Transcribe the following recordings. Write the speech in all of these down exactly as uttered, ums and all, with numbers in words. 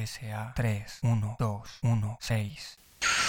S A tres uno dos uno seis.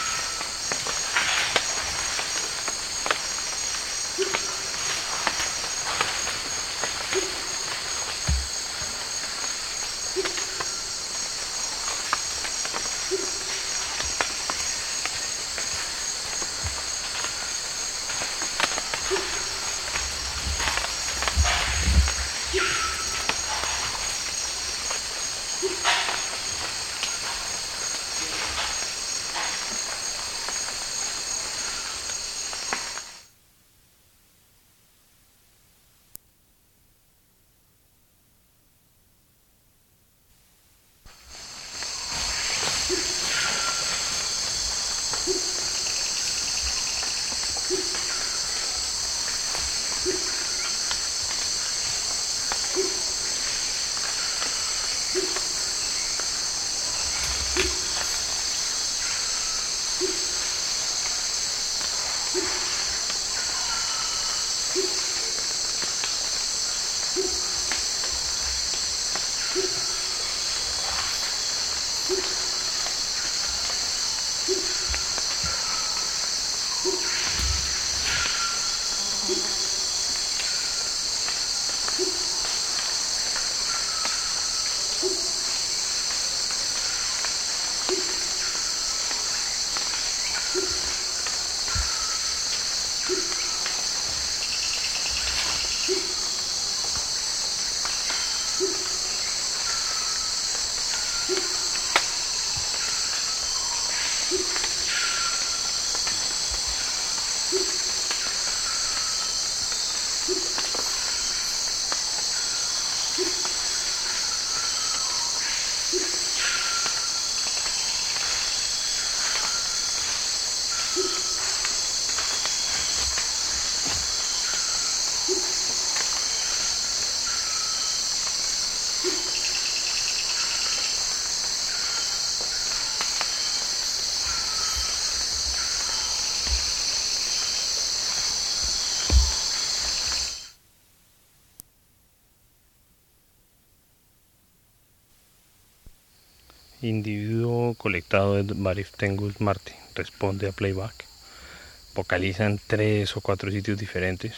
Individuo colectado de Variftengus marti responde a playback. Vocaliza en tres o cuatro sitios diferentes.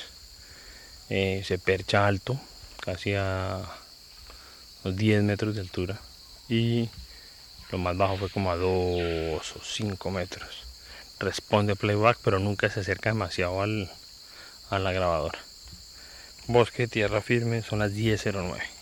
Eh, se percha alto, casi a unos diez metros de altura. Y lo más bajo fue como a dos o cinco metros. Responde a playback, pero nunca se acerca demasiado al, a la grabadora. Bosque, tierra firme, son las diez cero nueve.